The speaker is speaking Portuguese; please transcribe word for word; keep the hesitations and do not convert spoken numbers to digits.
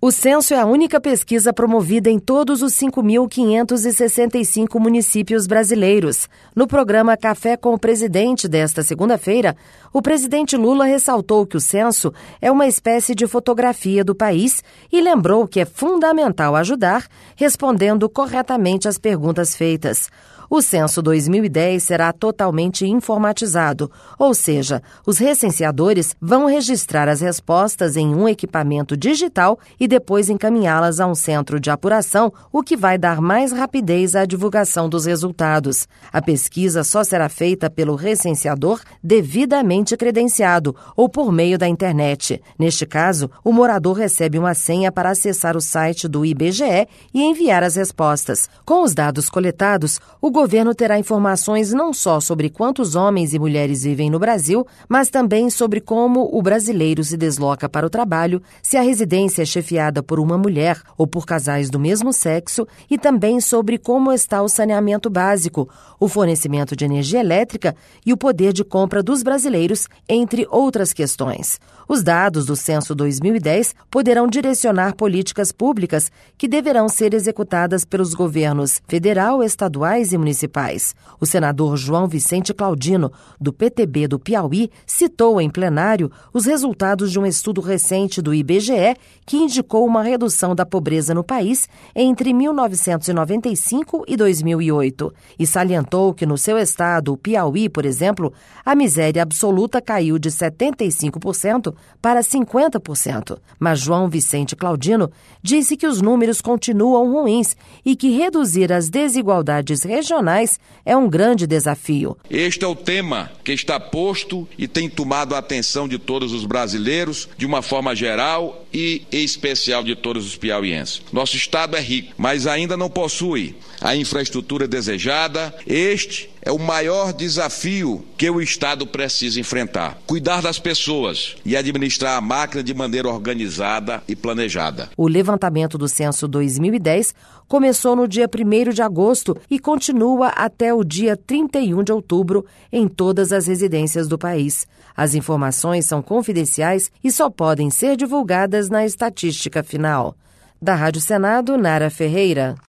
O censo é a única pesquisa promovida em todos os cinco mil quinhentos e sessenta e cinco municípios brasileiros. No programa Café com o Presidente desta segunda-feira, o presidente Lula ressaltou que o censo é uma espécie de fotografia do país e lembrou que é fundamental ajudar, respondendo corretamente às perguntas feitas. O Censo dois mil e dez será totalmente informatizado, ou seja, os recenseadores vão registrar as respostas em um equipamento digital e depois encaminhá-las a um centro de apuração, o que vai dar mais rapidez à divulgação dos resultados. A pesquisa só será feita pelo recenseador devidamente credenciado ou por meio da internet. Neste caso, o morador recebe uma senha para acessar o site do I B G E e enviar as respostas. Com os dados coletados, o O governo terá informações não só sobre quantos homens e mulheres vivem no Brasil, mas também sobre como o brasileiro se desloca para o trabalho, se a residência é chefiada por uma mulher ou por casais do mesmo sexo, e também sobre como está o saneamento básico, o fornecimento de energia elétrica e o poder de compra dos brasileiros, entre outras questões. Os dados do Censo dois mil e dez poderão direcionar políticas públicas que deverão ser executadas pelos governos federal, estaduais e municipais. O senador João Vicente Claudino, do P T B do Piauí, citou em plenário os resultados de um estudo recente do I B G E que indicou uma redução da pobreza no país entre mil novecentos e noventa e cinco e dois mil e oito e salientou que no seu estado, o Piauí, por exemplo, a miséria absoluta caiu de setenta e cinco por cento para cinquenta por cento. Mas João Vicente Claudino disse que os números continuam ruins e que reduzir as desigualdades regionais é um grande desafio. Este é o tema que está posto e tem tomado a atenção de todos os brasileiros, de uma forma geral e em especial de todos os piauienses. Nosso estado é rico, mas ainda não possui a infraestrutura desejada. Este é o maior desafio que o Estado precisa enfrentar: cuidar das pessoas e administrar a máquina de maneira organizada e planejada. O levantamento do Censo dois mil e dez começou no dia primeiro de agosto e continua até o dia trinta e um de outubro em todas as residências do país. As informações são confidenciais e só podem ser divulgadas na estatística final. Da Rádio Senado, Nara Ferreira.